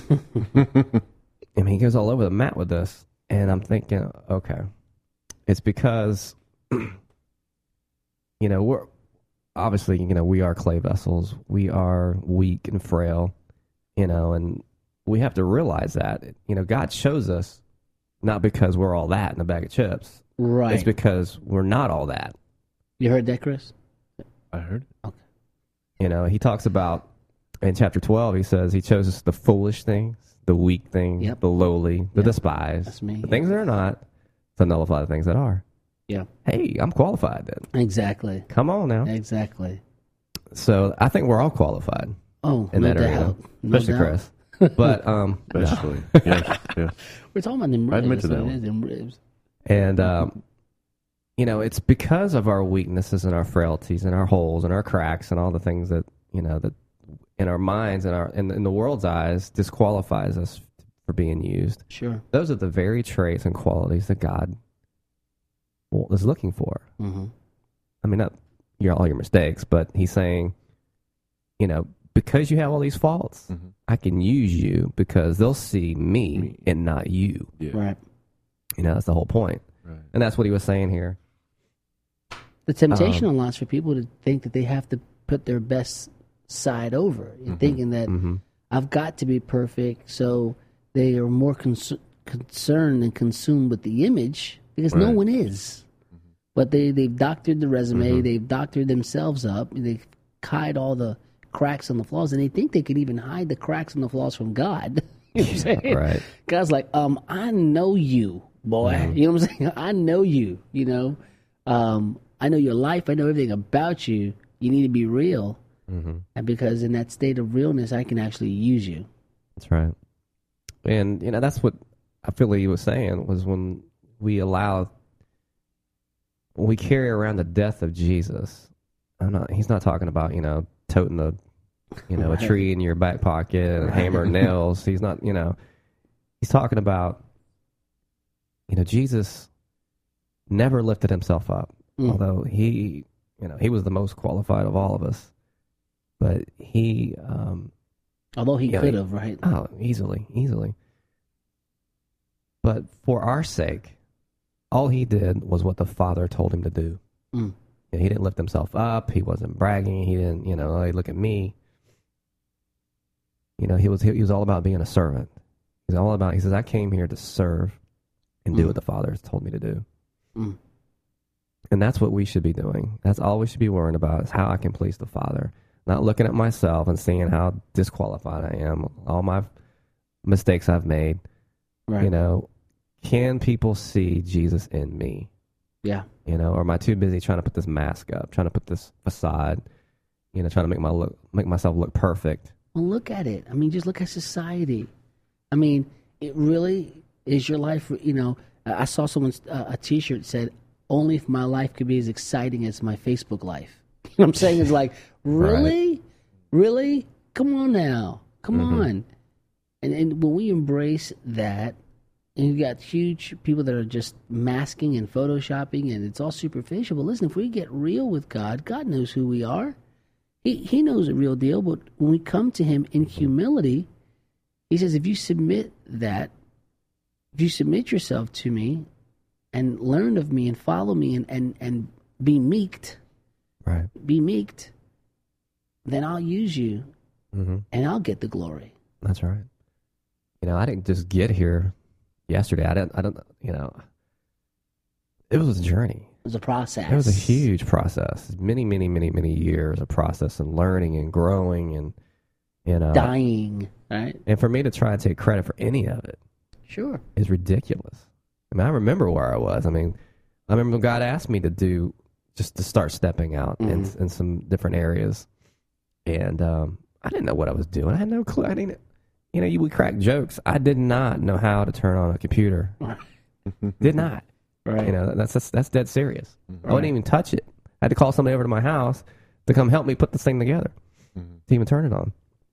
I mean, he goes all over the map with this, and I'm thinking, okay, it's because, we're obviously, we are clay vessels. We are weak and frail, and we have to realize that. God shows us not because we're all that in a bag of chips. Right. It's because we're not all that. You heard that, Chris? I heard it. Okay. He talks about, in chapter 12, he says he chose us the foolish things, the weak things, the lowly, the despised, That's me. the things that are not, to nullify the things that are. Yeah. Hey, I'm qualified then. Exactly. Come on now. Exactly. So I think we're all qualified. Oh, in no that arena, doubt. No especially doubt. Chris. But especially, yes. We're talking about them ribs. I admit to that so it one. is them ribs. And it's because of our weaknesses and our frailties and our holes and our cracks and all the things that that in our minds and in the world's eyes disqualifies us for being used. Sure. Those are the very traits and qualities that God is looking for. Mm-hmm. I mean, not all your mistakes, but he's saying, because you have all these faults, I can use you because they'll see me and not you. Yeah. Right. You know, that's the whole point. Right. And that's what he was saying here. The temptation unlocks for people to think that they have to put their best side over, thinking that I've got to be perfect, so they are more concerned and consumed with the image because no one is. But they've doctored the resume, they've doctored themselves up, they've hide all the cracks and the flaws, and they think they can even hide the cracks and the flaws from God. You know what I'm saying? Right. God's like, I know you, boy. You know what I'm saying? I know you, you know. I know your life. I know everything about you. You need to be real. And because in that state of realness, I can actually use you. That's right. And, you know, that's what I feel like he was saying was when we carry around the death of Jesus. He's not talking about, you know, toting a tree in your back pocket and hammer and nails. He's not, you know, he's talking about, you know, Jesus never lifted himself up, although he was the most qualified of all of us. But although he could have, right? Oh, easily. But for our sake, all he did was what the Father told him to do. He didn't lift himself up. He wasn't bragging. He didn't, you know, hey, look at me. You know, he was all about being a servant. He says, I came here to serve and do what the Father has told me to do. And that's what we should be doing. That's all we should be worrying about is how I can please the Father. Not looking at myself and seeing how disqualified I am, all my mistakes I've made. Right. You know, can people see Jesus in me? Yeah. You know, or am I too busy trying to put this mask up, trying to put this facade, you know, trying to make myself look perfect? Well, look at it. I mean, just look at society. I mean, it really is your life. You know, I saw someone's a T-shirt said, "Only if my life could be as exciting as my Facebook life." You know what I'm saying? It's like, really, right. Really, come on now, come on. And when we embrace that. And you got huge people that are just masking and photoshopping, and it's all superficial. But listen, if we get real with God, God knows who we are. He knows the real deal. But when we come to Him in humility, He says, if you submit yourself to me and learn of me and follow me and be meeked, right? Be meeked, then I'll use you and I'll get the glory. That's right. You know, I didn't just get here yesterday. I don't, you know, it was a journey. It was a process. It was a huge process. Many years of process and learning and growing and, you know. Dying, right? And for me to try and take credit for any of it. Sure. Is ridiculous. I mean, I remember where I was. I mean, I remember when God asked me to start stepping out in some different areas. And I didn't know what I was doing. I had no clue. I didn't. You know, we crack jokes. I did not know how to turn on a computer. Did not. Right. You know, that's dead serious. I wouldn't even touch it. I had to call somebody over to my house to come help me put this thing together to even turn it on.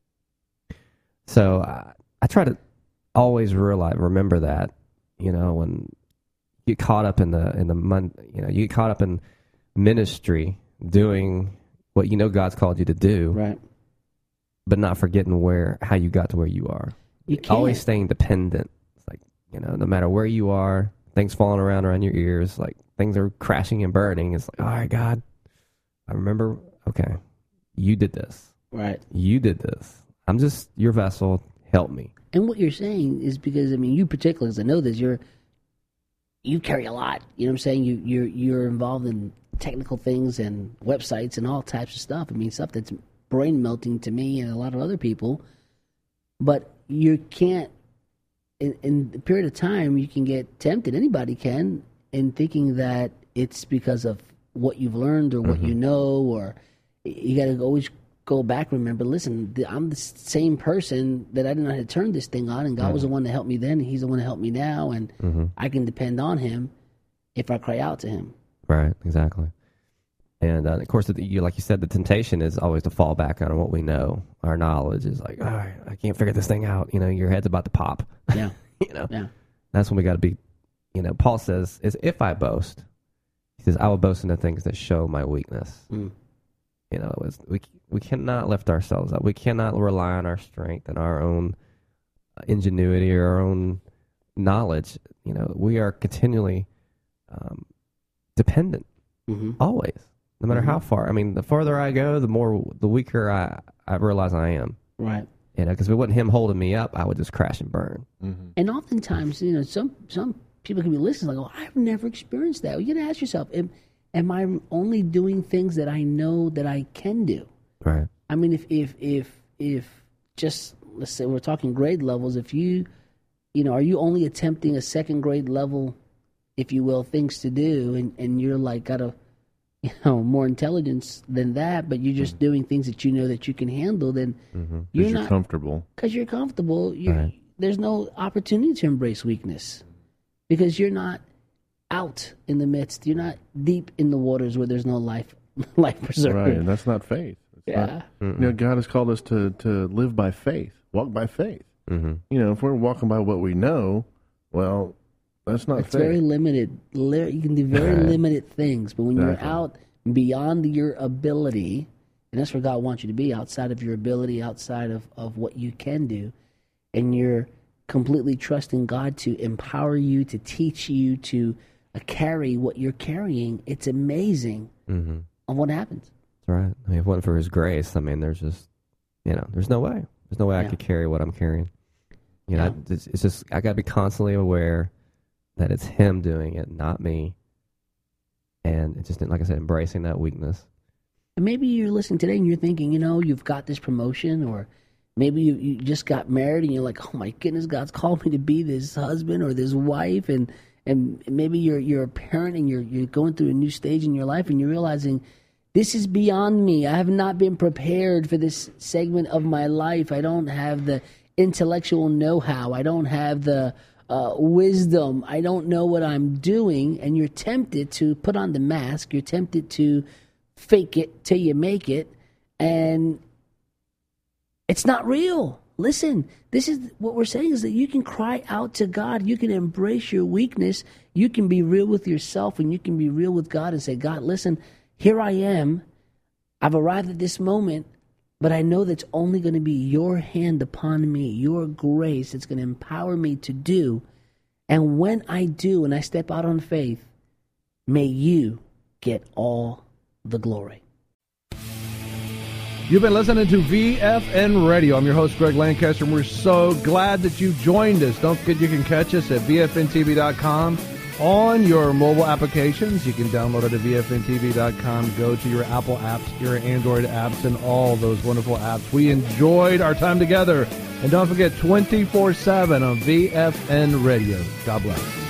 So I try to always remember that, you know, when you get caught up you get caught up in ministry, doing what you know God's called you to do. Right. But not forgetting how you got to where you are. You can't. Always staying dependent. It's like, you know, no matter where you are, things falling around your ears, like things are crashing and burning. It's like, all right, God, I remember, okay, you did this. Right. You did this. I'm just your vessel. Help me. And what you're saying is because, I mean, you particularly, as I know this, you carry a lot. You know what I'm saying? You're involved in technical things and websites and all types of stuff. I mean, stuff that's brain melting to me and a lot of other people, but you can't, in the period of time, you can get tempted, anybody can, in thinking that it's because of what you've learned or what you know, or you got to always go back and remember, listen, I'm the same person that I didn't know how to turn this thing on, and God was the one that helped me then, and He's the one that helped me now, and I can depend on Him if I cry out to Him. Right, exactly. And, of course, like you said, the temptation is always to fall back on what we know. Our knowledge is like, all right, I can't figure this thing out. You know, your head's about to pop. Yeah. You know? Yeah. That's when we got to be, you know, Paul says, if I boast, he says, I will boast in the things that show my weakness. You You know, we cannot lift ourselves up. We cannot rely on our strength and our own ingenuity or our own knowledge. You know, we are continually dependent, always, no matter how far. I mean, the farther I go, the weaker I realize I am. Right. You know, because if it wasn't him holding me up, I would just crash and burn. And oftentimes, you know, some people can be listening like, "Oh, I've never experienced that." Well, you got to ask yourself, am I only doing things that I know that I can do? Right. I mean, if just, let's say we're talking grade levels, if you know, are you only attempting a second grade level, if you will, things to do, and you're like got a, you know, more intelligence than that, but you're just doing things that you know that you can handle, then you're not comfortable. Because you're comfortable, there's no opportunity to embrace weakness because you're not out in the midst. You're not deep in the waters where there's no life preserver. Right, and that's not faith. You know, God has called us to live by faith, walk by faith. You know, if we're walking by what we know, well, that's not faith. It's very limited. You can do very limited things, but when you're out beyond your ability, and that's where God wants you to be, outside of your ability, outside of what you can do, and you're completely trusting God to empower you, to teach you, to carry what you're carrying, it's amazing on what happens. That's right. I mean, if it wasn't for His grace, I mean, there's just, you know, there's no way. There's no way I could carry what I'm carrying. You know, it's just, I got to be constantly aware that it's Him doing it, not me. And it's just, like I said, embracing that weakness. And maybe you're listening today and you're thinking, you know, you've got this promotion, or maybe you just got married and you're like, oh my goodness, God's called me to be this husband or this wife, and maybe you're a parent and you're going through a new stage in your life and you're realizing this is beyond me. I have not been prepared for this segment of my life. I don't have the intellectual know-how. I don't have the wisdom. I don't know what I'm doing. And you're tempted to put on the mask. You're tempted to fake it till you make it. And it's not real. Listen, this is what we're saying, is that you can cry out to God. You can embrace your weakness. You can be real with yourself, and you can be real with God and say, God, listen, here I am. I've arrived at this moment, but I know that's only going to be your hand upon me, your grace that's going to empower me to do. And when I do, and I step out on faith, may you get all the glory. You've been listening to VFN Radio. I'm your host, Greg Lancaster, and we're so glad that you joined us. Don't forget you can catch us at VFNTV.com on your mobile applications. You can download it at VFNTV.com. Go to your Apple apps, your Android apps, and all those wonderful apps. We enjoyed our time together. And don't forget, 24/7 on VFN Radio. God bless.